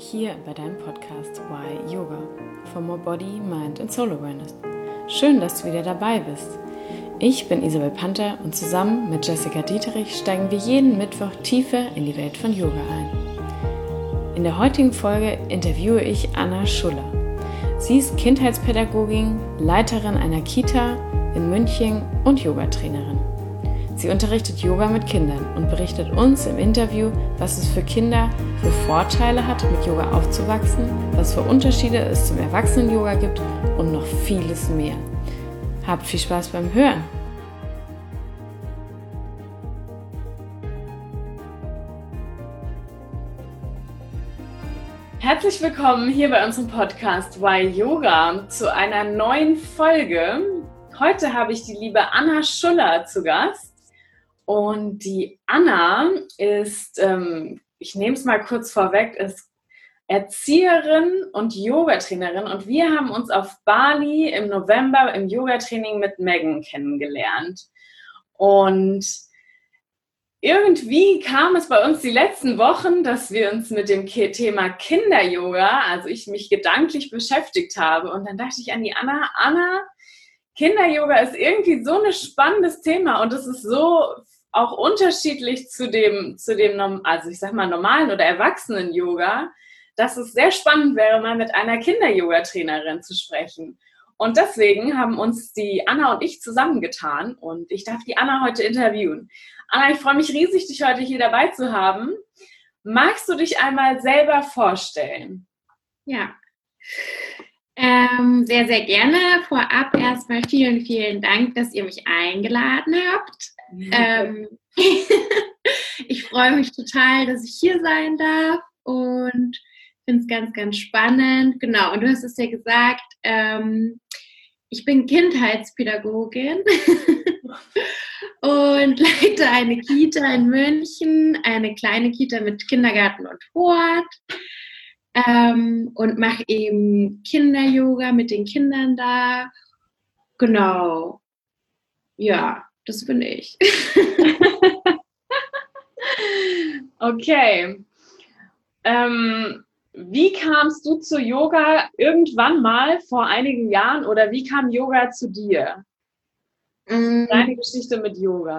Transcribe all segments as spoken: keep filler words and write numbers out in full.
hier bei deinem Podcast Why Yoga for More Body, Mind and Soul Awareness. Schön, dass du wieder dabei bist. Ich bin Isabel Panther und zusammen mit Jessica Dieterich steigen wir jeden Mittwoch tiefer in die Welt von Yoga ein. In der heutigen Folge interviewe ich Anna Schuller. Sie ist Kindheitspädagogin, Leiterin einer Kita in München und Yogatrainerin. Sie unterrichtet Yoga mit Kindern und berichtet uns im Interview, was es für Kinder für Vorteile hat, mit Yoga aufzuwachsen, was für Unterschiede es zum Erwachsenen-Yoga gibt und noch vieles mehr. Habt viel Spaß beim Hören! Herzlich willkommen hier bei unserem Podcast Why Yoga zu einer neuen Folge. Heute habe ich die liebe Anna Schuller zu Gast. Und die Anna ist, ähm, ich nehme es mal kurz vorweg, ist Erzieherin und Yogatrainerin. Und wir haben uns auf Bali im November im Yogatraining mit Megan kennengelernt. Und irgendwie kam es bei uns die letzten Wochen, dass wir uns mit dem Thema Kinder-Yoga, also ich mich gedanklich beschäftigt habe. Und dann dachte ich an die Anna, Anna, Kinder-Yoga ist irgendwie so ein spannendes Thema und es ist so auch unterschiedlich zu dem, zu dem, also ich sag mal, normalen oder Erwachsenen-Yoga, dass es sehr spannend wäre, mal mit einer Kinder-Yoga-Trainerin zu sprechen. Und deswegen haben uns die Anna und ich zusammengetan und ich darf die Anna heute interviewen. Anna, ich freue mich riesig, dich heute hier dabei zu haben. Magst du dich einmal selber vorstellen? Ja, ähm, sehr, sehr gerne. Vorab erstmal vielen, vielen Dank, dass ihr mich eingeladen habt. Ähm, ich freue mich total, dass ich hier sein darf und finde es ganz, ganz spannend. Genau, und du hast es ja gesagt, ähm, ich bin Kindheitspädagogin und leite eine Kita in München, eine kleine Kita mit Kindergarten und Hort. Ähm, und mache eben Kinder-Yoga mit den Kindern da. Genau. Ja, das bin ich. Okay. Ähm, wie kamst du zu Yoga irgendwann mal vor einigen Jahren oder wie kam Yoga zu dir? Mm. Deine Geschichte mit Yoga.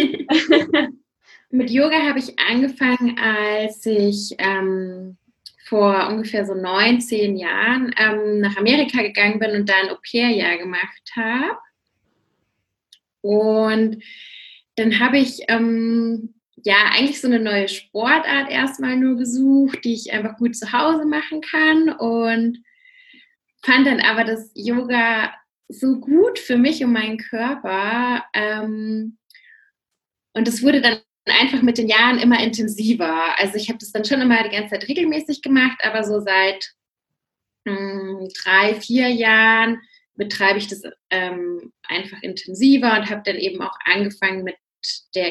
Mit Yoga habe ich angefangen, als ich ähm, vor ungefähr so neunzehn Jahren ähm, nach Amerika gegangen bin und da ein Au-pair-Jahr gemacht habe. Und dann habe ich ähm, ja eigentlich so eine neue Sportart erstmal nur gesucht, die ich einfach gut zu Hause machen kann und fand dann aber das Yoga so gut für mich und meinen Körper. Ähm, und es wurde dann einfach mit den Jahren immer intensiver. Also ich habe das dann schon immer die ganze Zeit regelmäßig gemacht, aber so seit mh, drei, vier Jahren betreibe ich das ähm, einfach intensiver und habe dann eben auch angefangen mit der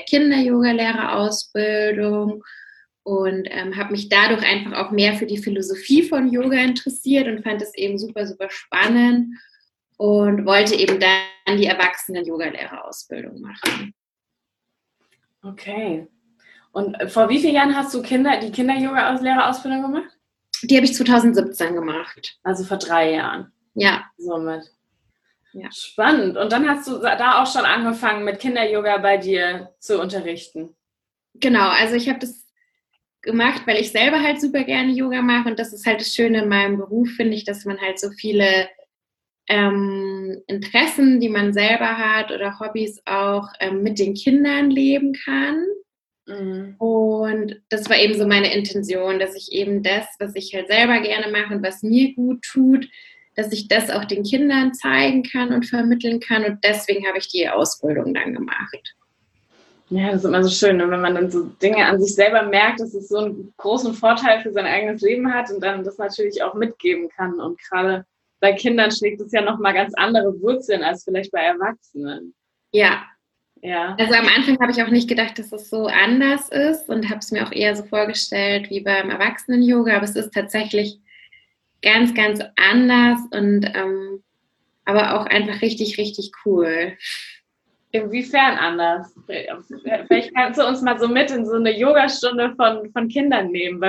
Kinder-Yoga-Lehrerausbildung und ähm, habe mich dadurch einfach auch mehr für die Philosophie von Yoga interessiert und fand es eben super, super spannend und wollte eben dann die Erwachsenen-Yoga-Lehrerausbildung machen. Okay. Und vor wie vielen Jahren hast du Kinder, die Kinder-Yoga-Lehrerausbildung gemacht? Die habe ich zwanzig siebzehn gemacht. Also vor drei Jahren? Ja. Somit. Ja. Spannend. Und dann hast du da auch schon angefangen, mit Kinder-Yoga bei dir zu unterrichten? Genau, also ich habe das gemacht, weil ich selber halt super gerne Yoga mache und das ist halt das Schöne in meinem Beruf, finde ich, dass man halt so viele ähm, Interessen, die man selber hat oder Hobbys auch ähm, mit den Kindern leben kann. Mhm. Und das war eben so meine Intention, dass ich eben das, was ich halt selber gerne mache und was mir gut tut, dass ich das auch den Kindern zeigen kann und vermitteln kann und deswegen habe ich die Ausbildung dann gemacht. Ja, das ist immer so schön, wenn man dann so Dinge an sich selber merkt, dass es so einen großen Vorteil für sein eigenes Leben hat und dann das natürlich auch mitgeben kann. Und gerade bei Kindern schlägt es ja nochmal ganz andere Wurzeln als vielleicht bei Erwachsenen. Ja. Ja. Also am Anfang habe ich auch nicht gedacht, dass es so anders ist und habe es mir auch eher so vorgestellt wie beim Erwachsenen-Yoga, aber es ist tatsächlich ganz, ganz anders und ähm, aber auch einfach richtig, richtig cool. Inwiefern anders? Vielleicht kannst du uns mal so mit in so eine Yogastunde von, von Kindern nehmen, weil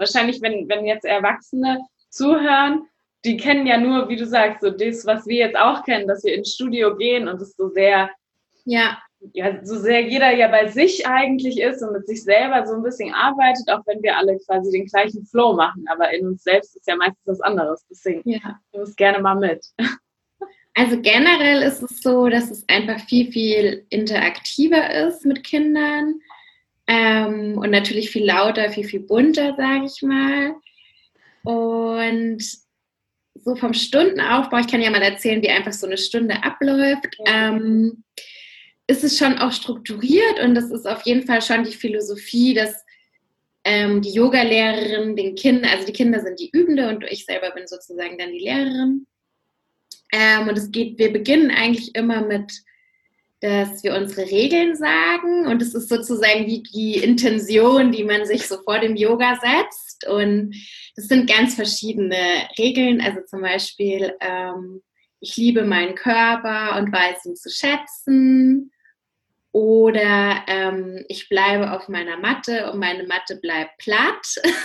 wahrscheinlich, wenn, wenn jetzt Erwachsene zuhören, die kennen ja nur, wie du sagst, so das, was wir jetzt auch kennen, dass wir ins Studio gehen und es so sehr, ja, ja, so sehr jeder ja bei sich eigentlich ist und mit sich selber so ein bisschen arbeitet, auch wenn wir alle quasi den gleichen Flow machen, aber in uns selbst ist ja meistens was anderes, deswegen ja. du musst gerne mal mit. Also generell ist es so, dass es einfach viel, viel interaktiver ist mit Kindern ähm, und natürlich viel lauter, viel, viel bunter, sage ich mal. Und so vom Stundenaufbau, ich kann ja mal erzählen, wie einfach so eine Stunde abläuft, ähm, ist es schon auch strukturiert und das ist auf jeden Fall schon die Philosophie, dass ähm, die Yoga-Lehrerin den Kindern, also die Kinder sind die Übende und ich selber bin sozusagen dann die Lehrerin. Ähm, und es geht, wir beginnen eigentlich immer mit, dass wir unsere Regeln sagen und es ist sozusagen wie die Intention, die man sich so vor dem Yoga setzt und das sind ganz verschiedene Regeln, also zum Beispiel ähm, ich liebe meinen Körper und weiß ihn zu schätzen oder ähm, ich bleibe auf meiner Matte und meine Matte bleibt platt.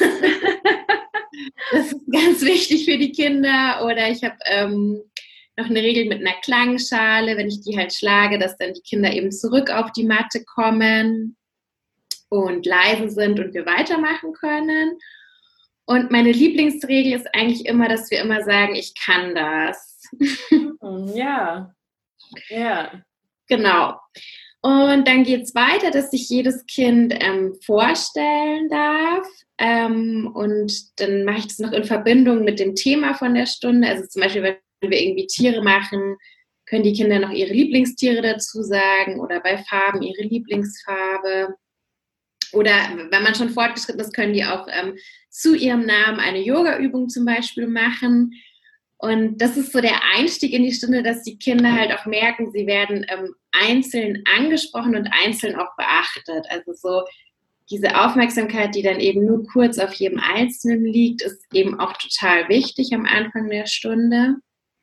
Das ist ganz wichtig für die Kinder oder ich habe ähm, noch eine Regel mit einer Klangschale, wenn ich die halt schlage, dass dann die Kinder eben zurück auf die Matte kommen und leise sind und wir weitermachen können. Und meine Lieblingsregel ist eigentlich immer, dass wir immer sagen, ich kann das. Ja, ja. Genau. Und dann geht es weiter, dass sich jedes Kind ähm, vorstellen darf. Ähm, und dann mache ich das noch in Verbindung mit dem Thema von der Stunde. Also zum Beispiel, wenn wir irgendwie Tiere machen, können die Kinder noch ihre Lieblingstiere dazu sagen oder bei Farben ihre Lieblingsfarbe. Oder wenn man schon fortgeschritten ist, können die auch ähm, zu ihrem Namen eine Yoga-Übung zum Beispiel machen. Und das ist so der Einstieg in die Stunde, dass die Kinder halt auch merken, sie werden ähm, einzeln angesprochen und einzeln auch beachtet. Also so diese Aufmerksamkeit, die dann eben nur kurz auf jedem Einzelnen liegt, ist eben auch total wichtig am Anfang der Stunde.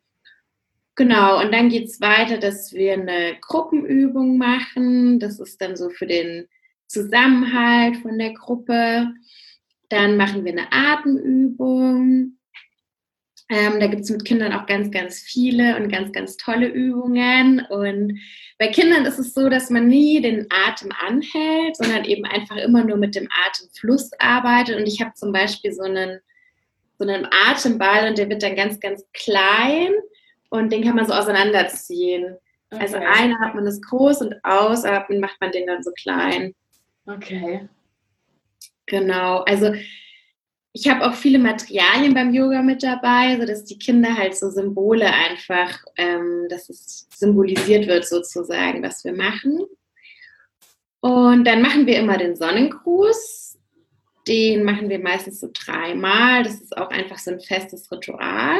Genau, und dann geht es weiter, dass wir eine Gruppenübung machen. Das ist dann so für den Zusammenhalt von der Gruppe. Dann machen wir eine Atemübung. Ähm, da gibt es mit Kindern auch ganz, ganz viele und ganz, ganz tolle Übungen. Und bei Kindern ist es so, dass man nie den Atem anhält, sondern eben einfach immer nur mit dem Atemfluss arbeitet. Und ich habe zum Beispiel so einen, so einen Atemball und der wird dann ganz, ganz klein und den kann man so auseinanderziehen. Okay. Also einatmen ist groß und ausatmen macht man den dann so klein. Okay. Genau, also ich habe auch viele Materialien beim Yoga mit dabei, sodass die Kinder halt so Symbole einfach, ähm, dass es symbolisiert wird sozusagen, was wir machen. Und dann machen wir immer den Sonnengruß. Den machen wir meistens so dreimal. Das ist auch einfach so ein festes Ritual.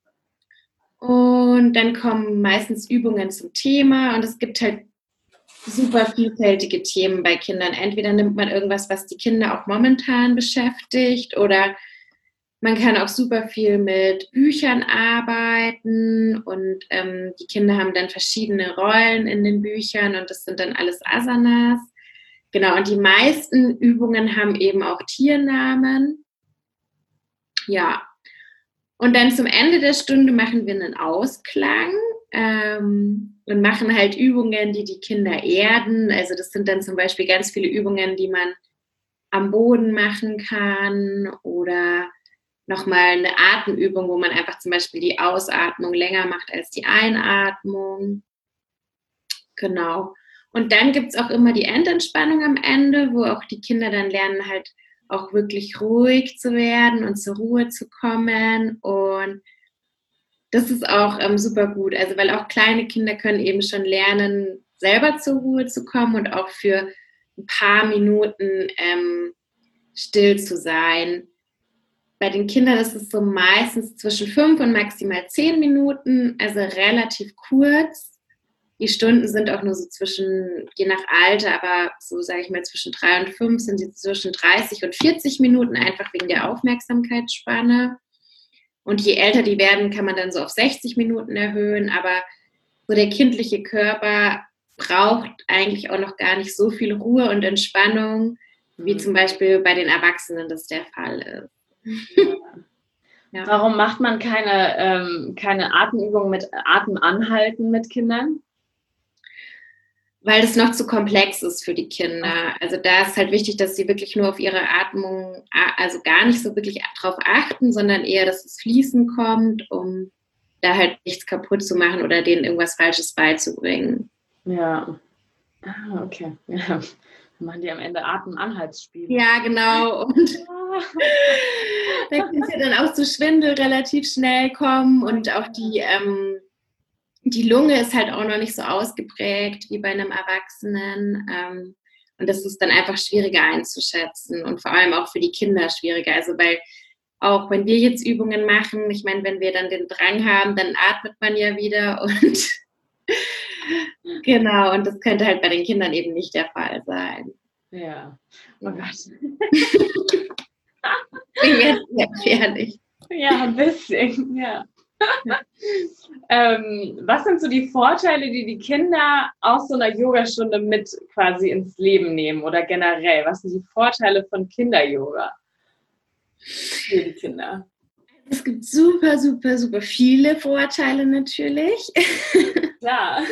Und dann kommen meistens Übungen zum Thema und es gibt halt super vielfältige Themen bei Kindern. Entweder nimmt man irgendwas, was die Kinder auch momentan beschäftigt oder man kann auch super viel mit Büchern arbeiten und ähm, die Kinder haben dann verschiedene Rollen in den Büchern und das sind dann alles Asanas. Genau, und die meisten Übungen haben eben auch Tiernamen. Ja, und dann zum Ende der Stunde machen wir einen Ausklang ähm, und machen halt Übungen, die die Kinder erden. Also das sind dann zum Beispiel ganz viele Übungen, die man am Boden machen kann oder nochmal eine Atemübung, wo man einfach zum Beispiel die Ausatmung länger macht als die Einatmung. Genau. Und dann gibt es auch immer die Endentspannung am Ende, wo auch die Kinder dann lernen, halt auch wirklich ruhig zu werden und zur Ruhe zu kommen. Und das ist auch ähm, super gut. Also weil auch kleine Kinder können eben schon lernen, selber zur Ruhe zu kommen und auch für ein paar Minuten ähm, still zu sein. Bei den Kindern ist es so meistens zwischen fünf und maximal zehn Minuten, also relativ kurz. Die Stunden sind auch nur so zwischen, je nach Alter, aber so sage ich mal zwischen drei und fünf sind sie zwischen dreißig und vierzig Minuten, einfach wegen der Aufmerksamkeitsspanne. Und je älter die werden, kann man dann so auf sechzig Minuten erhöhen, aber so der kindliche Körper braucht eigentlich auch noch gar nicht so viel Ruhe und Entspannung, wie zum Beispiel bei den Erwachsenen das der Fall ist. Ja. Ja. Warum macht man keine, ähm, keine Atemübungen mit Atemanhalten mit Kindern? Weil das noch zu komplex ist für die Kinder. Also da ist halt wichtig, dass sie wirklich nur auf ihre Atmung, also gar nicht so wirklich drauf achten, sondern eher, dass es fließen kommt, um da halt nichts kaputt zu machen oder denen irgendwas Falsches beizubringen. Ja. Ah, okay. Ja. Dann machen die am Ende Atemanhaltsspiele. Ja, genau. Und da kann es ja dann auch zu Schwindel relativ schnell kommen und auch die, ähm, die Lunge ist halt auch noch nicht so ausgeprägt wie bei einem Erwachsenen. Ähm, und das ist dann einfach schwieriger einzuschätzen und vor allem auch für die Kinder schwieriger. Also weil auch wenn wir jetzt Übungen machen, ich meine, wenn wir dann den Drang haben, dann atmet man ja wieder und genau, und das könnte halt bei den Kindern eben nicht der Fall sein. Ja. Oh Gott. Deswegen wäre es sehr gefährlich. Ja, ein bisschen, ja. ähm, was sind so die Vorteile, die die Kinder aus so einer Yogastunde mit quasi ins Leben nehmen oder generell? Was sind die Vorteile von Kinder-Yoga für die Kinder? Es gibt super, super, super viele Vorteile natürlich. Ja.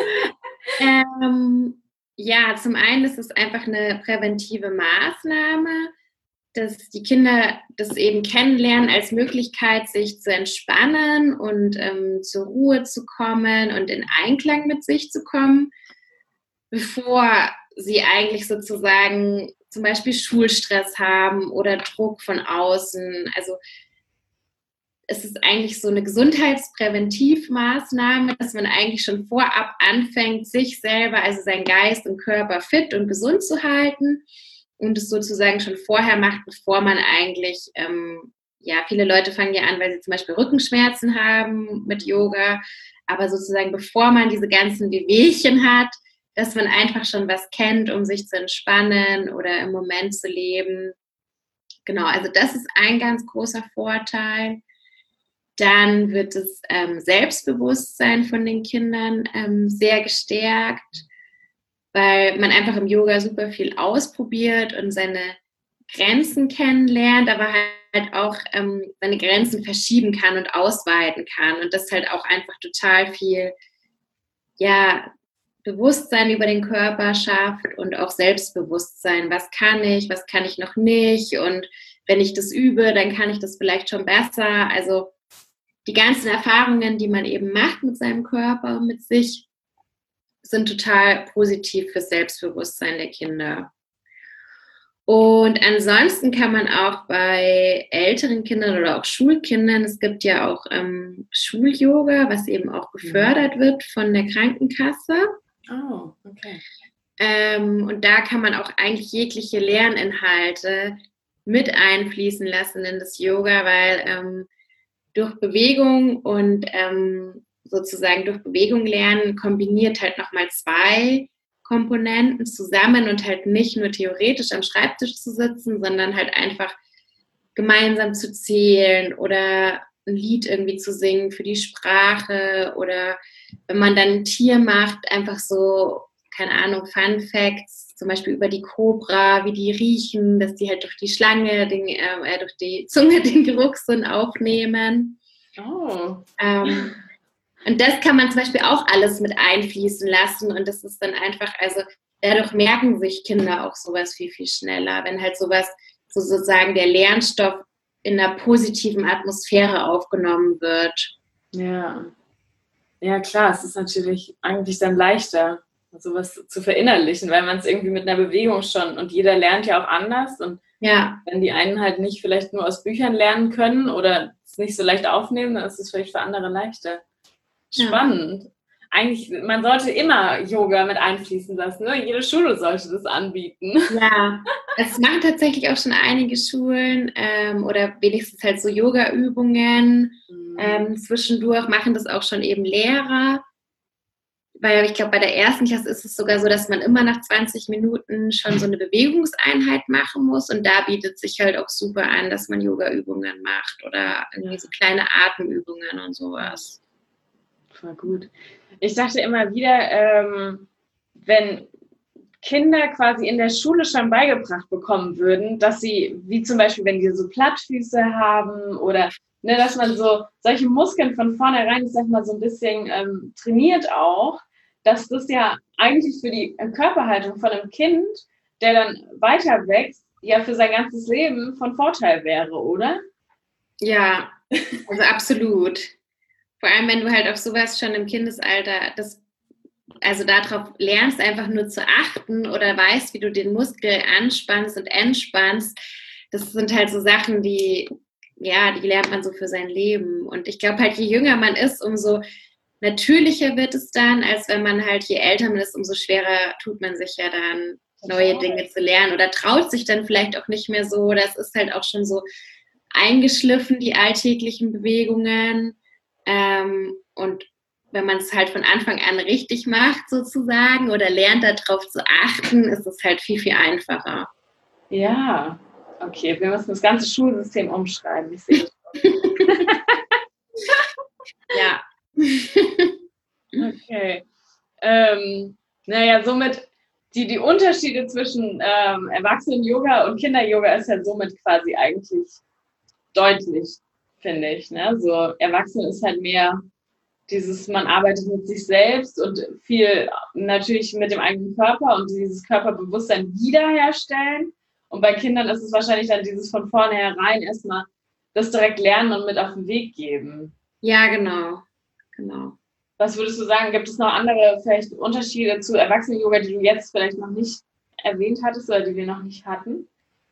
ähm, ja, zum einen ist es einfach eine präventive Maßnahme, dass die Kinder das eben kennenlernen als Möglichkeit, sich zu entspannen und ähm, zur Ruhe zu kommen und in Einklang mit sich zu kommen, bevor sie eigentlich sozusagen zum Beispiel Schulstress haben oder Druck von außen. Also es ist eigentlich so eine Gesundheitspräventivmaßnahme, dass man eigentlich schon vorab anfängt, sich selber, also seinen Geist und Körper fit und gesund zu halten und es sozusagen schon vorher macht, bevor man eigentlich, ähm, ja, viele Leute fangen ja an, weil sie zum Beispiel Rückenschmerzen haben mit Yoga, aber sozusagen bevor man diese ganzen Wehwehchen hat, dass man einfach schon was kennt, um sich zu entspannen oder im Moment zu leben. Genau, also das ist ein ganz großer Vorteil. Dann wird das ähm, Selbstbewusstsein von den Kindern ähm, sehr gestärkt, weil man einfach im Yoga super viel ausprobiert und seine Grenzen kennenlernt, aber halt auch ähm, seine Grenzen verschieben kann und ausweiten kann und das halt auch einfach total viel, ja, Bewusstsein über den Körper schafft und auch Selbstbewusstsein. Was kann ich, was kann ich noch nicht und wenn ich das übe, dann kann ich das vielleicht schon besser. Also die ganzen Erfahrungen, die man eben macht mit seinem Körper, mit sich, sind total positiv fürs Selbstbewusstsein der Kinder. Und ansonsten kann man auch bei älteren Kindern oder auch Schulkindern, es gibt ja auch ähm, Schul-Yoga, was eben auch gefördert wird von der Krankenkasse. Oh, okay. Ähm, und da kann man auch eigentlich jegliche Lerninhalte mit einfließen lassen in das Yoga, weil ähm, durch Bewegung und ähm, sozusagen durch Bewegung lernen kombiniert halt nochmal zwei Komponenten zusammen und halt nicht nur theoretisch am Schreibtisch zu sitzen, sondern halt einfach gemeinsam zu zählen oder ein Lied irgendwie zu singen für die Sprache oder wenn man dann ein Tier macht, einfach so, keine Ahnung, Fun Facts, zum Beispiel über die Kobra, wie die riechen, dass die halt durch die Schlange, den, äh, durch die Zunge den Geruchssinn aufnehmen. Oh. Ähm, und das kann man zum Beispiel auch alles mit einfließen lassen und das ist dann einfach, also dadurch merken sich Kinder auch sowas viel, viel schneller, wenn halt sowas, so sozusagen der Lernstoff in einer positiven Atmosphäre aufgenommen wird. Ja. Ja, klar, es ist natürlich eigentlich dann leichter, sowas zu verinnerlichen, weil man es irgendwie mit einer Bewegung schon, und jeder lernt ja auch anders und ja. Wenn die einen halt nicht vielleicht nur aus Büchern lernen können oder es nicht so leicht aufnehmen, dann ist es vielleicht für andere leichter. Spannend. Ja. Eigentlich, man sollte immer Yoga mit einfließen lassen. Ne? Jede Schule sollte das anbieten. Ja, es machen tatsächlich auch schon einige Schulen ähm, oder wenigstens halt so Yoga-Übungen. Mhm. Ähm, zwischendurch machen das auch schon eben Lehrer. Weil ich glaube, bei der ersten Klasse ist es sogar so, dass man immer nach zwanzig Minuten schon so eine Bewegungseinheit machen muss. Und da bietet sich halt auch super an, dass man Yoga-Übungen macht oder irgendwie so kleine Atemübungen und sowas. Voll gut. Ich dachte immer wieder, ähm, wenn Kinder quasi in der Schule schon beigebracht bekommen würden, dass sie, wie zum Beispiel, wenn die so Plattfüße haben oder ne, dass man so solche Muskeln von vornherein, ich sag mal, so ein bisschen ähm, trainiert auch, dass das ja eigentlich für die Körperhaltung von einem Kind, der dann weiter wächst, ja für sein ganzes Leben von Vorteil wäre, oder? Ja, also absolut. Vor allem, wenn du halt auf sowas schon im Kindesalter, das, also darauf lernst, einfach nur zu achten oder weißt, wie du den Muskel anspannst und entspannst. Das sind halt so Sachen, die, ja, die lernt man so für sein Leben. Und ich glaube halt, je jünger man ist, umso natürlicher wird es dann, als wenn man halt, je älter man ist, umso schwerer tut man sich ja dann, neue Dinge zu lernen oder traut sich dann vielleicht auch nicht mehr so. Das ist halt auch schon so eingeschliffen, die alltäglichen Bewegungen. Ähm, und wenn man es halt von Anfang an richtig macht, sozusagen, oder lernt, darauf zu achten, ist es halt viel, viel einfacher. Ja, okay, wir müssen das ganze Schulsystem umschreiben. Ich sehe das Ja. Okay. Ähm, naja, somit die, die Unterschiede zwischen ähm, Erwachsenen-Yoga und Kinder-Yoga ist ja somit quasi eigentlich deutlich, finde ich. Ne? So Erwachsene ist halt mehr dieses, man arbeitet mit sich selbst und viel natürlich mit dem eigenen Körper und dieses Körperbewusstsein wiederherstellen. Und bei Kindern ist es wahrscheinlich dann dieses von vornherein erstmal das direkt lernen und mit auf den Weg geben. Ja, genau. Genau. Was würdest du sagen, gibt es noch andere vielleicht Unterschiede zu Erwachsenen-Yoga, die du jetzt vielleicht noch nicht erwähnt hattest oder die wir noch nicht hatten?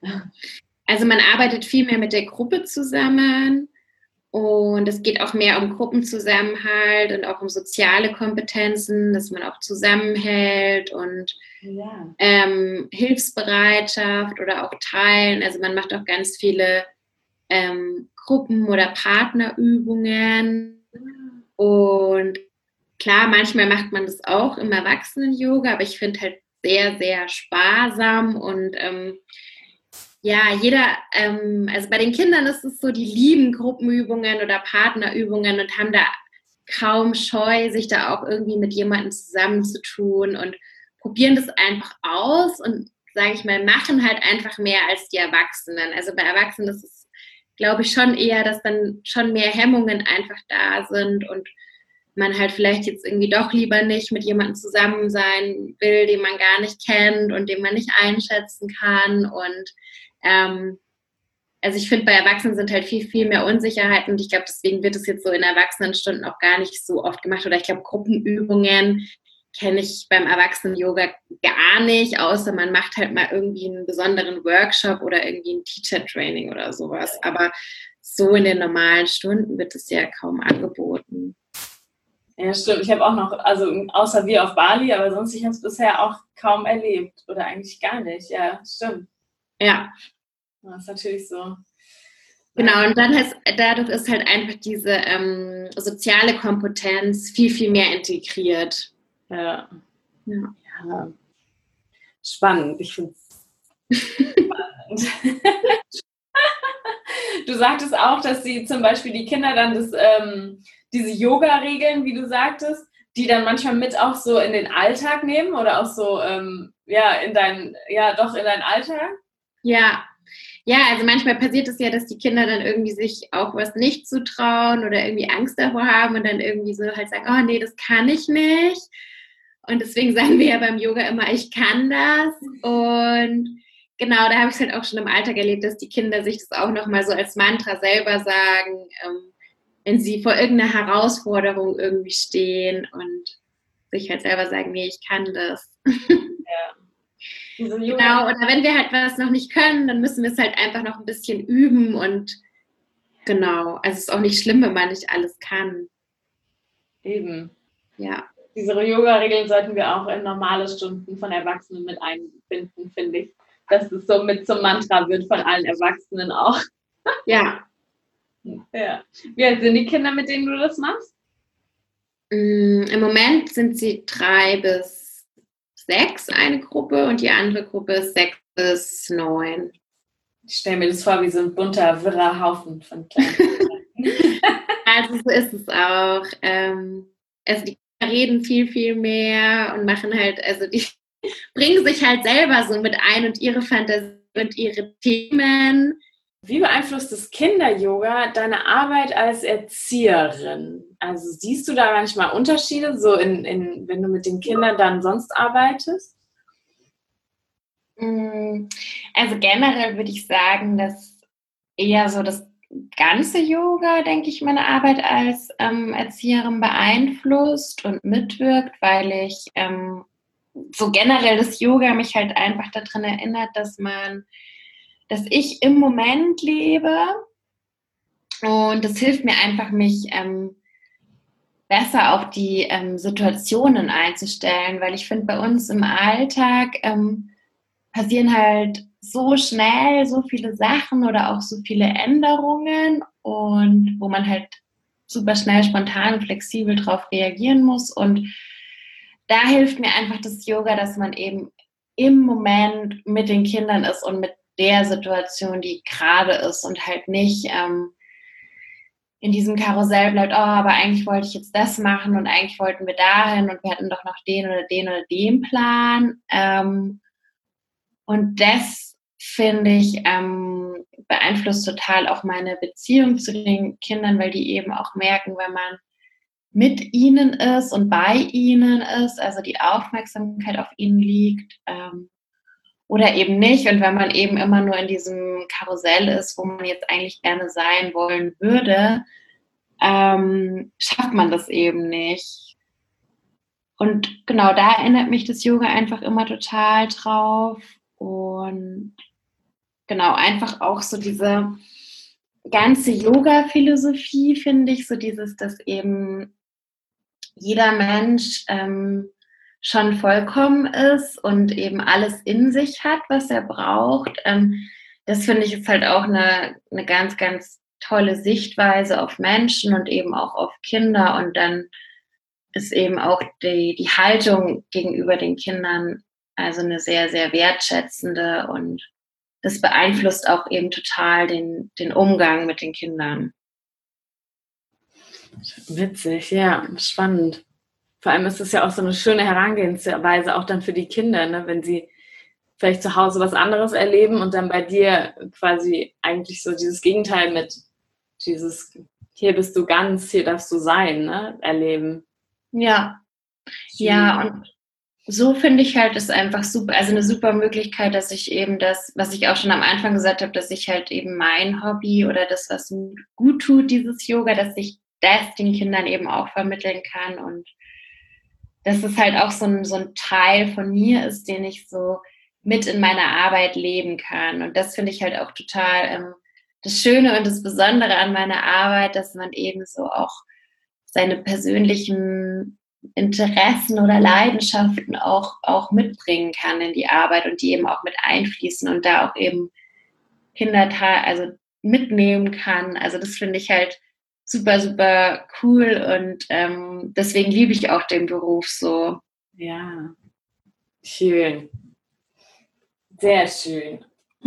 Also man arbeitet viel mehr mit der Gruppe zusammen und es geht auch mehr um Gruppenzusammenhalt und auch um soziale Kompetenzen, dass man auch zusammenhält und ja. ähm, Hilfsbereitschaft oder auch Teilen. Also man macht auch ganz viele ähm, Gruppen- oder Partnerübungen und klar, manchmal macht man das auch im Erwachsenen-Yoga, aber ich finde halt sehr, sehr sparsam und ähm, ja, jeder, ähm, also bei den Kindern ist es so, die lieben Gruppenübungen oder Partnerübungen und haben da kaum Scheu, sich da auch irgendwie mit jemandem zusammenzutun und probieren das einfach aus und, sage ich mal, machen halt einfach mehr als die Erwachsenen. Also bei Erwachsenen ist es, glaube ich, schon eher, dass dann schon mehr Hemmungen einfach da sind und man halt vielleicht jetzt irgendwie doch lieber nicht mit jemandem zusammen sein will, den man gar nicht kennt und den man nicht einschätzen kann. Und ähm, also ich finde, bei Erwachsenen sind halt viel, viel mehr Unsicherheiten und ich glaube, deswegen wird es jetzt so in Erwachsenenstunden auch gar nicht so oft gemacht. Oder ich glaube, Gruppenübungen kenne ich beim Erwachsenen-Yoga gar nicht, außer man macht halt mal irgendwie einen besonderen Workshop oder irgendwie ein Teacher-Training oder sowas. Aber so in den normalen Stunden wird es ja kaum angeboten. Ja, stimmt. Ich habe auch noch, also außer wir auf Bali, aber sonst, ich habe es bisher auch kaum erlebt oder eigentlich gar nicht. Ja, stimmt. Ja. Das ist natürlich so. Genau, und dann heißt, dadurch ist halt einfach diese ähm, soziale Kompetenz viel, viel mehr integriert. Ja. Ja. Ja. Spannend. Ich finde es spannend. Du sagtest auch, dass sie zum Beispiel die Kinder dann das, ähm, diese Yoga-Regeln, wie du sagtest, die dann manchmal mit auch so in den Alltag nehmen oder auch so, ähm, ja, in dein, ja, doch in deinen Alltag? Ja. Ja, also manchmal passiert es ja, dass die Kinder dann irgendwie sich auch was nicht zutrauen oder irgendwie Angst davor haben und dann irgendwie so halt sagen, oh nee, das kann ich nicht. Und deswegen sagen wir ja beim Yoga immer, ich kann das. Und genau, da habe ich es halt auch schon im Alltag erlebt, dass die Kinder sich das auch nochmal so als Mantra selber sagen, ähm, wenn sie vor irgendeiner Herausforderung irgendwie stehen und sich halt selber sagen, nee, ich kann das. Ja. Genau, oder wenn wir halt was noch nicht können, dann müssen wir es halt einfach noch ein bisschen üben und genau, also es ist auch nicht schlimm, wenn man nicht alles kann. Eben. Ja. Diese Yoga-Regeln sollten wir auch in normale Stunden von Erwachsenen mit einbinden, finde ich. Dass es so mit zum Mantra wird von allen Erwachsenen auch. Ja. Ja. Wie alt sind die Kinder, mit denen du das machst? Mm, im Moment sind sie drei bis sechs eine Gruppe und die andere Gruppe ist sechs bis neun. Ich stelle mir das vor wie so ein bunter, wirrer Haufen von kleinen Kindern. Also so ist es auch. Ähm, also die Kinder reden viel, viel mehr und machen halt, also die bringen sich halt selber so mit ein und ihre Fantasie und ihre Themen. Wie beeinflusst das Kinder-Yoga deine Arbeit als Erzieherin? Also siehst du da manchmal Unterschiede, so in, in, wenn du mit den Kindern dann sonst arbeitest? Also generell würde ich sagen, dass eher so das ganze Yoga, denke ich, meine Arbeit als ähm, Erzieherin beeinflusst und mitwirkt, weil ich ähm, so generell das Yoga mich halt einfach daran erinnert, dass man, dass ich im Moment lebe und das hilft mir einfach, mich ähm, besser auf die ähm, Situationen einzustellen, weil ich finde, bei uns im Alltag ähm, passieren halt so schnell so viele Sachen oder auch so viele Änderungen und wo man halt super schnell, spontan und flexibel drauf reagieren muss. Und da hilft mir einfach das Yoga, dass man eben im Moment mit den Kindern ist und mit der Situation, die gerade ist und halt nicht ähm, in diesem Karussell bleibt, oh, aber eigentlich wollte ich jetzt das machen und eigentlich wollten wir dahin und wir hatten doch noch den oder den oder den Plan. Ähm, und das, finde ich, ähm, beeinflusst total auch meine Beziehung zu den Kindern, weil die eben auch merken, wenn man mit ihnen ist und bei ihnen ist, also die Aufmerksamkeit auf ihnen liegt, ähm, oder eben nicht. Und wenn man eben immer nur in diesem Karussell ist, wo man jetzt eigentlich gerne sein wollen würde, ähm, schafft man das eben nicht. Und genau, da erinnert mich das Yoga einfach immer total drauf. Und genau, einfach auch so diese ganze Yoga-Philosophie, finde ich, so dieses, dass eben jeder Mensch ähm, schon vollkommen ist und eben alles in sich hat, was er braucht. Ähm, das finde ich ist halt auch eine, eine ganz, ganz tolle Sichtweise auf Menschen und eben auch auf Kinder. Und dann ist eben auch die, die Haltung gegenüber den Kindern also eine sehr, sehr wertschätzende und das beeinflusst auch eben total den, den Umgang mit den Kindern. Witzig, ja, spannend. Vor allem ist es ja auch so eine schöne Herangehensweise auch dann für die Kinder, ne? Wenn sie vielleicht zu Hause was anderes erleben und dann bei dir quasi eigentlich so dieses Gegenteil mit dieses, hier bist du ganz, hier darfst du sein, ne? Erleben. Ja, ja, und so finde ich halt, ist einfach super, also eine super Möglichkeit, dass ich eben das, was ich auch schon am Anfang gesagt habe, dass ich halt eben mein Hobby oder das, was mir gut tut, dieses Yoga, dass ich das den Kindern eben auch vermitteln kann und dass es halt auch so ein, so ein Teil von mir ist, den ich so mit in meiner Arbeit leben kann. Und das finde ich halt auch total ähm, das Schöne und das Besondere an meiner Arbeit, dass man eben so auch seine persönlichen Interessen oder Leidenschaften auch, auch mitbringen kann in die Arbeit und die eben auch mit einfließen und da auch eben Kinder also mitnehmen kann. Also das finde ich halt super, super cool und ähm, deswegen liebe ich auch den Beruf so. Ja, schön. Sehr schön.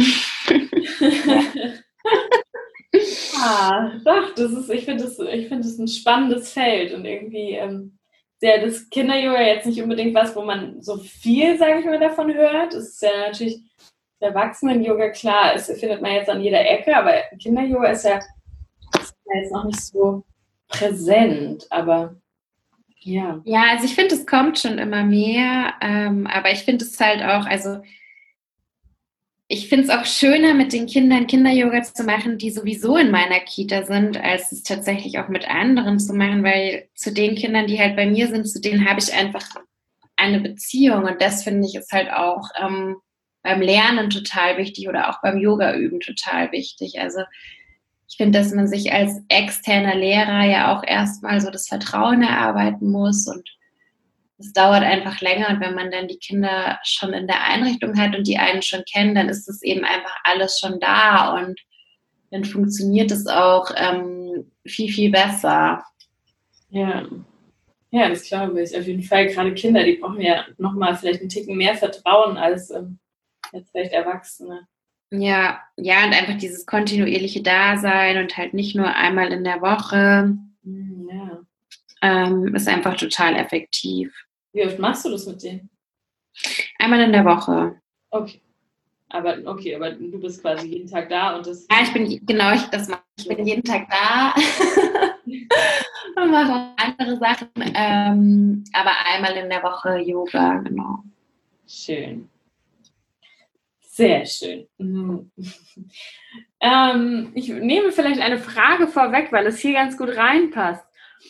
Ah, doch, das ist, ich finde das, ich finde das ein spannendes Feld und irgendwie ähm, sehr das Kinder-Yoga jetzt nicht unbedingt was, wo man so viel, sage ich mal, davon hört. Es ist ja natürlich Erwachsenen-Yoga, klar, es findet man jetzt an jeder Ecke, aber Kinder-Yoga ist ja, ist ja jetzt noch nicht so präsent, aber ja. Ja, also ich finde, es kommt schon immer mehr, ähm, aber ich finde es halt auch, also ich finde es auch schöner, mit den Kindern Kinder-Yoga zu machen, die sowieso in meiner Kita sind, als es tatsächlich auch mit anderen zu machen, weil zu den Kindern, die halt bei mir sind, zu denen habe ich einfach eine Beziehung und das finde ich ist halt auch ähm, beim Lernen total wichtig oder auch beim Yoga-Üben total wichtig. Also ich finde, dass man sich als externer Lehrer ja auch erstmal so das Vertrauen erarbeiten muss und es dauert einfach länger und wenn man dann die Kinder schon in der Einrichtung hat und die einen schon kennen, dann ist es eben einfach alles schon da und dann funktioniert es auch ähm, viel, viel besser. Ja. Ja, das glaube ich. Auf jeden Fall, gerade Kinder, die brauchen ja nochmal vielleicht einen Ticken mehr Vertrauen als ähm, jetzt vielleicht Erwachsene. Ja, ja, und einfach dieses kontinuierliche Dasein und halt nicht nur einmal in der Woche Ja. ähm, ist einfach total effektiv. Wie oft machst du das mit denen? Einmal in der Woche. Okay. Aber okay, aber du bist quasi jeden Tag da und das. Ja, ich bin, genau, ich, das mache ich. Ich bin jeden Tag da und mache auch andere Sachen. Ähm, aber einmal in der Woche Yoga, genau. Schön. Sehr schön. Mhm. ähm, ich nehme vielleicht eine Frage vorweg, weil es hier ganz gut reinpasst.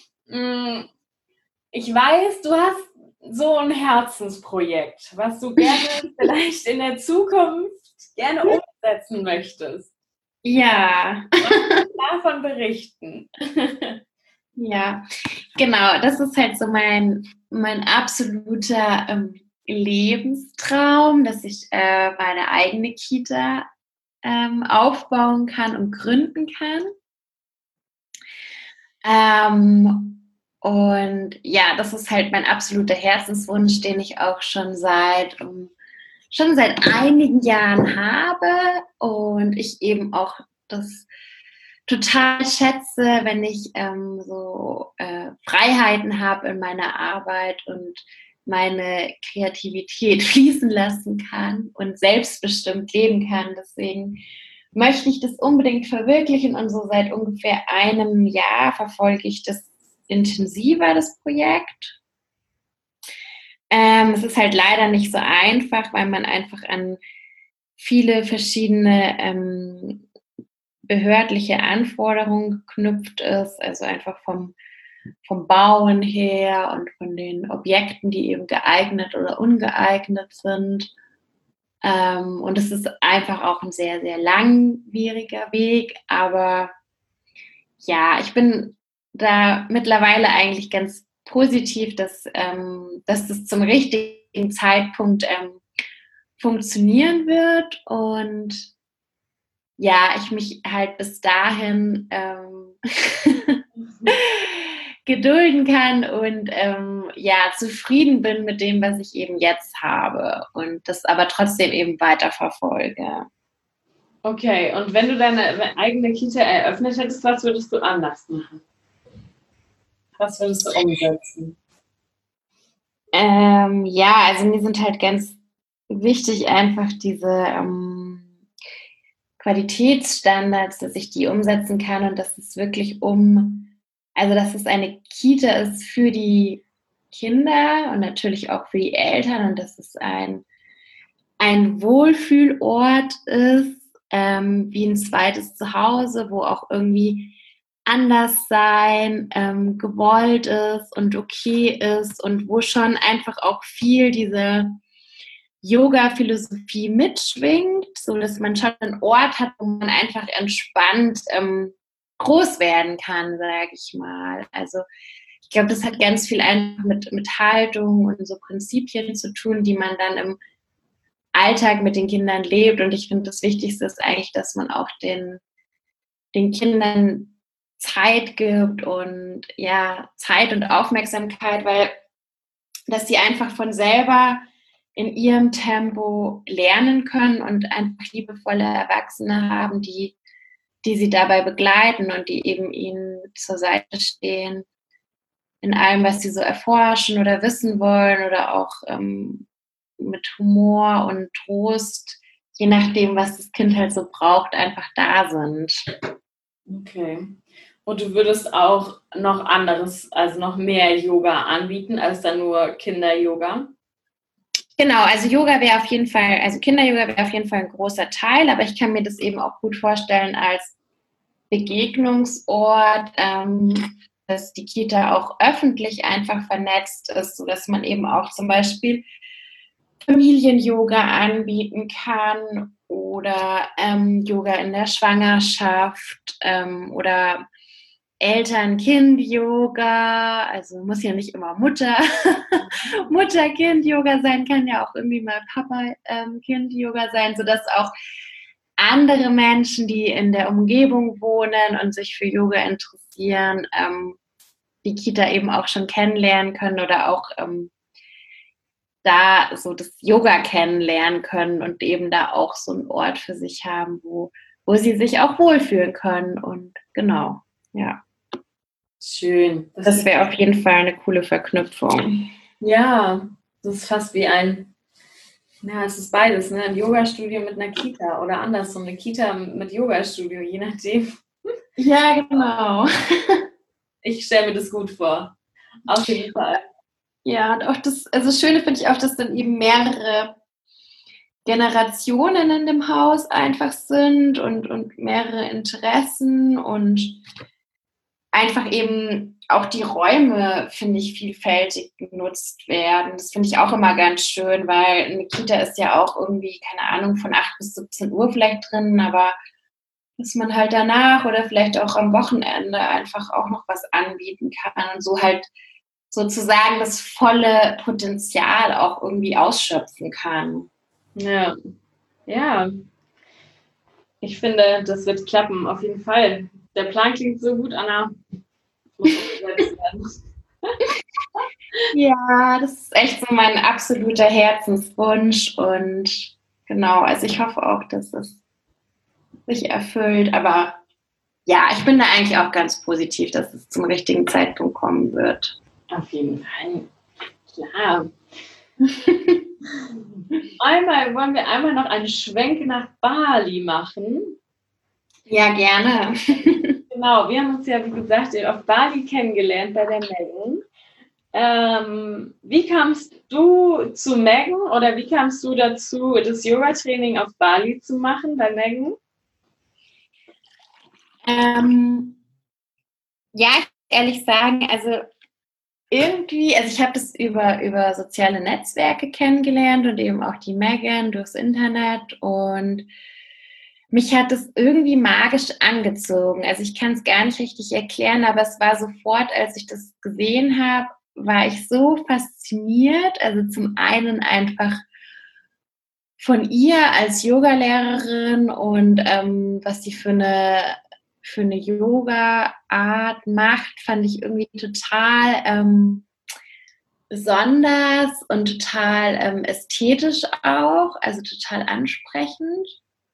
Ich weiß, du hast so ein Herzensprojekt, was du gerne vielleicht in der Zukunft gerne umsetzen möchtest. Ja. Was davon berichten? Ja, genau. Das ist halt so mein, mein absoluter ähm, Lebenstraum, dass ich äh, meine eigene Kita ähm, aufbauen kann und gründen kann. Ähm, und ja, das ist halt mein absoluter Herzenswunsch, den ich auch schon seit um, schon seit einigen Jahren habe und ich eben auch das total schätze, wenn ich ähm, so äh, Freiheiten habe in meiner Arbeit und meine Kreativität fließen lassen kann und selbstbestimmt leben kann. Deswegen möchte ich das unbedingt verwirklichen und so seit ungefähr einem Jahr verfolge ich das intensiver, das Projekt. Ähm, es ist halt leider nicht so einfach, weil man einfach an viele verschiedene ähm, behördliche Anforderungen geknüpft ist, also einfach vom, vom Bauen her und von den Objekten, die eben geeignet oder ungeeignet sind. Ähm, und es ist einfach auch ein sehr, sehr langwieriger Weg, aber ja, ich bin da mittlerweile eigentlich ganz positiv, dass, ähm, dass das zum richtigen Zeitpunkt ähm, funktionieren wird und ja, ich mich halt bis dahin ähm, gedulden kann und ähm, ja, zufrieden bin mit dem, was ich eben jetzt habe und das aber trotzdem eben weiter verfolge. Okay, und wenn du deine eigene Kita eröffnet hättest, was würdest du anders machen? Was würdest du umsetzen? Ähm, ja, also mir sind halt ganz wichtig einfach diese ähm, Qualitätsstandards, dass ich die umsetzen kann und dass es wirklich um, also dass es eine Kita ist für die Kinder und natürlich auch für die Eltern und dass es ein, ein Wohlfühlort ist, ähm, wie ein zweites Zuhause, wo auch irgendwie anders sein ähm, gewollt ist und okay ist und wo schon einfach auch viel diese Yoga-Philosophie mitschwingt, so dass man schon einen Ort hat, wo man einfach entspannt ähm, groß werden kann, sage ich mal. Also ich glaube, das hat ganz viel einfach mit, mit Haltung und so Prinzipien zu tun, die man dann im Alltag mit den Kindern lebt. Und ich finde, das Wichtigste ist eigentlich, dass man auch den, den Kindern Zeit gibt und ja, Zeit und Aufmerksamkeit, weil dass sie einfach von selber in ihrem Tempo lernen können und einfach liebevolle Erwachsene haben, die, die sie dabei begleiten und die eben ihnen zur Seite stehen in allem, was sie so erforschen oder wissen wollen oder auch ähm, mit Humor und Trost, je nachdem, was das Kind halt so braucht, einfach da sind. Okay. Und du würdest auch noch anderes, also noch mehr Yoga anbieten, als dann nur Kinder-Yoga? Genau, also Yoga wäre auf jeden Fall, also Kinder-Yoga wäre auf jeden Fall ein großer Teil, aber ich kann mir das eben auch gut vorstellen als Begegnungsort, ähm, dass die Kita auch öffentlich einfach vernetzt ist, sodass man eben auch zum Beispiel Familien-Yoga anbieten kann oder ähm, Yoga in der Schwangerschaft ähm, oder Eltern-Kind-Yoga, also muss ja nicht immer Mutter, Mutter-Kind-Yoga sein, kann ja auch irgendwie mal Papa-Kind-Yoga sein, sodass auch andere Menschen, die in der Umgebung wohnen und sich für Yoga interessieren, ähm, die Kita eben auch schon kennenlernen können oder auch ähm, da so das Yoga kennenlernen können und eben da auch so einen Ort für sich haben, wo, wo sie sich auch wohlfühlen können und genau, ja. Schön. Das, das wäre auf jeden Fall eine coole Verknüpfung. Ja, das ist fast wie ein Ja, es ist beides, ne? Ein Yoga-Studio mit einer Kita oder andersrum, eine Kita mit Yoga-Studio, je nachdem. Ja, genau. Ich stelle mir das gut vor. Auf jeden Fall. Ja, und auch das, also das Schöne finde ich auch, dass dann eben mehrere Generationen in dem Haus einfach sind und, und mehrere Interessen und einfach eben auch die Räume, finde ich, vielfältig genutzt werden. Das finde ich auch immer ganz schön, weil eine Kita ist ja auch irgendwie, keine Ahnung, von acht bis siebzehn Uhr vielleicht drin, aber dass man halt danach oder vielleicht auch am Wochenende einfach auch noch was anbieten kann und so halt sozusagen das volle Potenzial auch irgendwie ausschöpfen kann. Ja, ja. Ich finde, das wird klappen, auf jeden Fall. Der Plan klingt so gut, Anna. Muss umgesetzt werden. Ja, das ist echt so mein absoluter Herzenswunsch und genau, also ich hoffe auch, dass es sich erfüllt, aber ja, ich bin da eigentlich auch ganz positiv, dass es zum richtigen Zeitpunkt kommen wird. Auf jeden Fall. Klar. Einmal wollen wir einmal noch einen Schwenk nach Bali machen. Ja, gerne. Genau, wir haben uns ja, wie gesagt, auf Bali kennengelernt bei der Megan. Ähm, wie kamst du zu Megan oder wie kamst du dazu, das Yoga-Training auf Bali zu machen bei Megan? Ähm, ja, ich muss ehrlich sagen, also irgendwie, also ich habe das über, über soziale Netzwerke kennengelernt und eben auch die Megan durchs Internet und mich hat es irgendwie magisch angezogen. Also ich kann es gar nicht richtig erklären, aber es war sofort, als ich das gesehen habe, war ich so fasziniert. Also zum einen einfach von ihr als Yogalehrerin und ähm, was sie für eine, für eine Yoga-Art macht, fand ich irgendwie total ähm, besonders und total ähm, ästhetisch auch, also total ansprechend.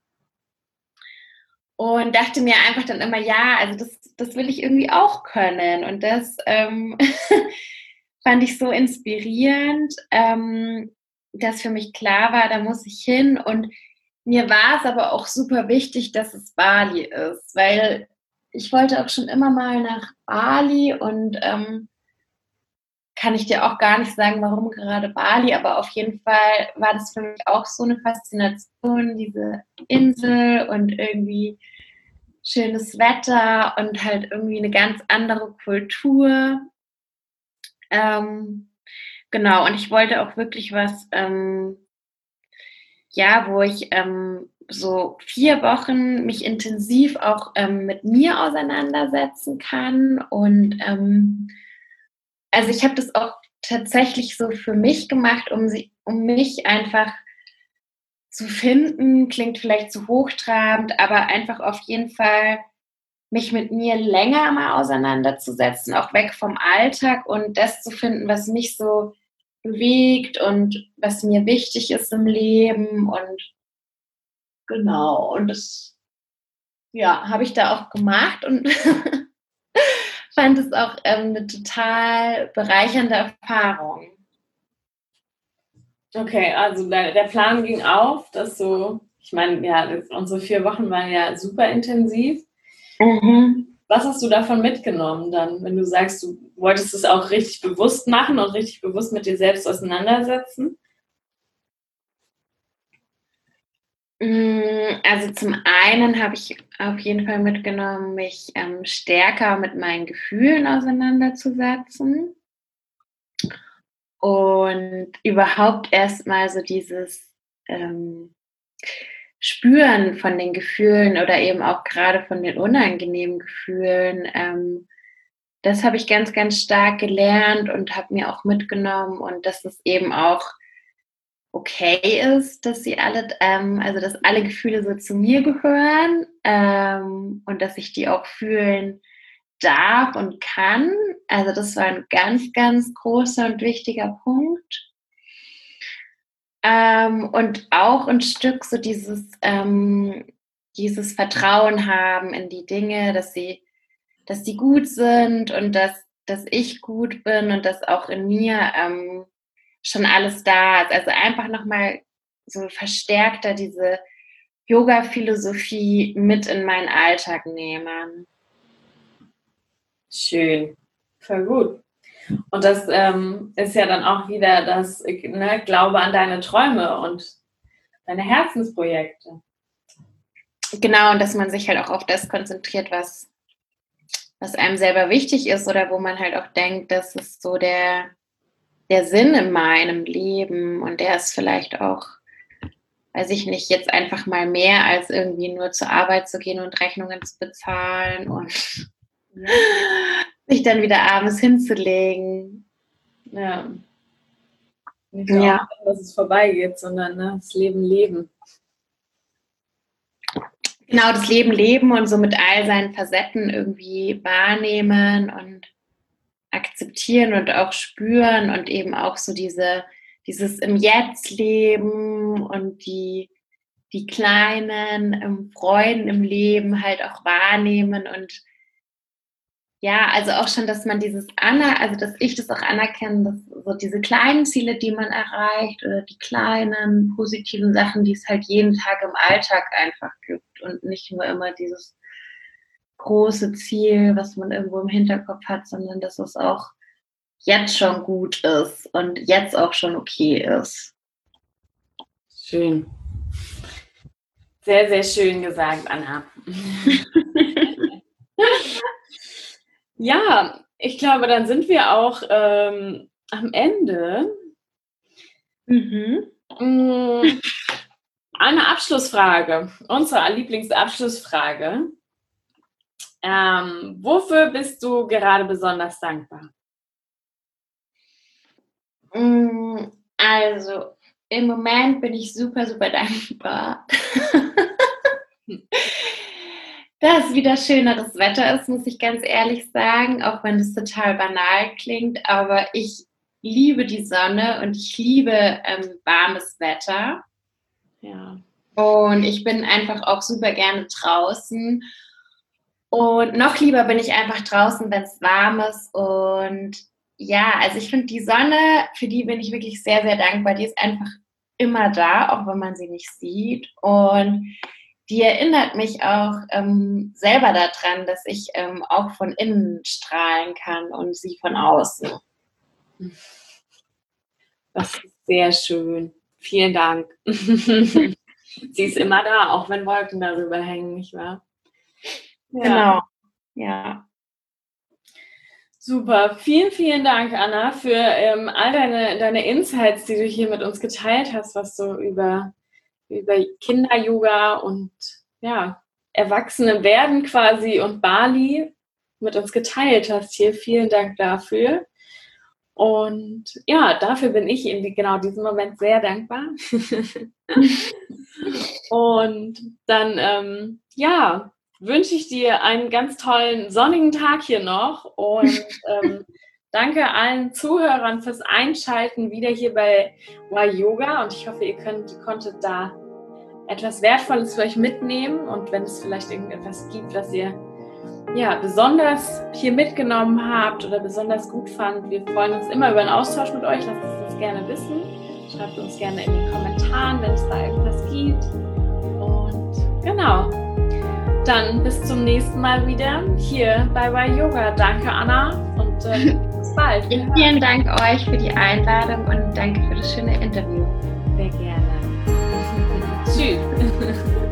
Und dachte mir einfach dann immer, ja, also das, das will ich irgendwie auch können. Und das ähm, fand ich so inspirierend, ähm, dass für mich klar war, da muss ich hin. Und mir war es aber auch super wichtig, dass es Bali ist, weil ich wollte auch schon immer mal nach Bali und ähm, kann ich dir auch gar nicht sagen, warum gerade Bali, aber auf jeden Fall war das für mich auch so eine Faszination, diese Insel und irgendwie schönes Wetter und halt irgendwie eine ganz andere Kultur. Ähm, genau, und ich wollte auch wirklich was, ähm, ja, wo ich ähm, so vier Wochen mich intensiv auch ähm, mit mir auseinandersetzen kann. Und ähm, also ich habe das auch tatsächlich so für mich gemacht, um, sie, um mich einfach zu finden, klingt vielleicht zu hochtrabend, aber einfach auf jeden Fall mich mit mir länger mal auseinanderzusetzen, auch weg vom Alltag und das zu finden, was mich so bewegt und was mir wichtig ist im Leben und genau, und das ja, habe ich da auch gemacht und fand es auch ähm, eine total bereichernde Erfahrung. Okay, also der, der Plan ging auf, dass du, ich meine, ja, unsere vier Wochen waren ja super intensiv. Mhm. Was hast du davon mitgenommen dann, wenn du sagst, du wolltest es auch richtig bewusst machen und richtig bewusst mit dir selbst auseinandersetzen? Also zum einen habe ich auf jeden Fall mitgenommen, mich ähm, stärker mit meinen Gefühlen auseinanderzusetzen und überhaupt erstmal so dieses ähm, Spüren von den Gefühlen oder eben auch gerade von den unangenehmen Gefühlen. Ähm, das habe ich ganz, ganz stark gelernt und habe mir auch mitgenommen und dass es eben auch okay ist, dass sie alle, ähm, also dass alle Gefühle so zu mir gehören ähm, und dass ich die auch fühlen darf und kann. Also das war ein ganz, ganz großer und wichtiger Punkt. Ähm, und auch ein Stück so dieses, ähm, dieses Vertrauen haben in die Dinge, dass sie, dass sie gut sind und dass, dass ich gut bin und dass auch in mir ähm, schon alles da ist. Also einfach nochmal so verstärkter diese Yoga-Philosophie mit in meinen Alltag nehmen. Schön, voll gut. Und das ähm, ist ja dann auch wieder das, ne, Glaube an deine Träume und deine Herzensprojekte. Genau, und dass man sich halt auch auf das konzentriert, was, was einem selber wichtig ist oder wo man halt auch denkt, das ist so der, der Sinn in meinem Leben und der ist vielleicht auch, weiß ich nicht, jetzt einfach mal mehr als irgendwie nur zur Arbeit zu gehen und Rechnungen zu bezahlen und ja. sich dann wieder abends hinzulegen. Ja. Nicht ja. auch, dass es vorbeigeht, sondern ne, das Leben leben. Genau, das Leben leben und so mit all seinen Facetten irgendwie wahrnehmen und akzeptieren und auch spüren und eben auch so diese, dieses im Jetzt leben und die, die kleinen ähm, Freuden im Leben halt auch wahrnehmen und ja, also auch schon, dass man dieses Aner, also dass ich das auch anerkenne, dass so diese kleinen Ziele, die man erreicht oder die kleinen positiven Sachen, die es halt jeden Tag im Alltag einfach gibt und nicht nur immer dieses große Ziel, was man irgendwo im Hinterkopf hat, sondern dass es auch jetzt schon gut ist und jetzt auch schon okay ist. Schön. Sehr, sehr schön gesagt, Anna. Ja, ich glaube, dann sind wir auch ähm, am Ende. Mhm. Eine Abschlussfrage, unsere Lieblingsabschlussfrage. Ähm, wofür bist du gerade besonders dankbar? Also, im Moment bin ich super, super dankbar. Dass wieder schöneres Wetter ist, muss ich ganz ehrlich sagen, auch wenn es total banal klingt, aber ich liebe die Sonne und ich liebe ähm, warmes Wetter. Ja. Und ich bin einfach auch super gerne draußen. Und noch lieber bin ich einfach draußen, wenn es warm ist. Und ja, also ich finde die Sonne, für die bin ich wirklich sehr, sehr dankbar. Die ist einfach immer da, auch wenn man sie nicht sieht. Und die erinnert mich auch ähm, selber daran, dass ich ähm, auch von innen strahlen kann und sie von außen. Das ist sehr schön. Vielen Dank. Sie ist immer da, auch wenn Wolken darüber hängen, nicht wahr? Ja. Genau, ja. Super, vielen, vielen Dank, Anna, für ähm, all deine, deine Insights, die du hier mit uns geteilt hast, was du über über Kinder-Yoga und ja, Erwachsene werden quasi und Bali mit uns geteilt hast hier. Vielen Dank dafür. Und ja, dafür bin ich in genau diesem Moment sehr dankbar. Und dann, ähm, ja, wünsche ich dir einen ganz tollen sonnigen Tag hier noch und ähm, danke allen Zuhörern fürs Einschalten wieder hier bei Why Yoga und ich hoffe, ihr könnt, konntet da etwas Wertvolles für euch mitnehmen und wenn es vielleicht irgendetwas gibt, was ihr ja, besonders hier mitgenommen habt oder besonders gut fand, wir freuen uns immer über einen Austausch mit euch, lasst uns das gerne wissen, schreibt uns gerne in den Kommentaren, wenn es da irgendwas gibt und genau, dann bis zum nächsten Mal wieder hier bei Why Yoga. Danke Anna und äh, bis bald. Vielen Dank euch für die Einladung und danke für das schöne Interview. Sehr gerne. Tschüss.